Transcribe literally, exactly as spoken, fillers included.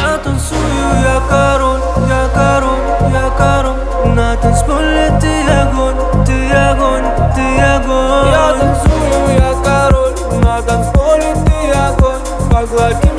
Я танцую, я король, я король, я король. На танцполе ты огонь, ты огонь, ты огонь. Я танцую, я король, на танцполе ты огонь. Поглоти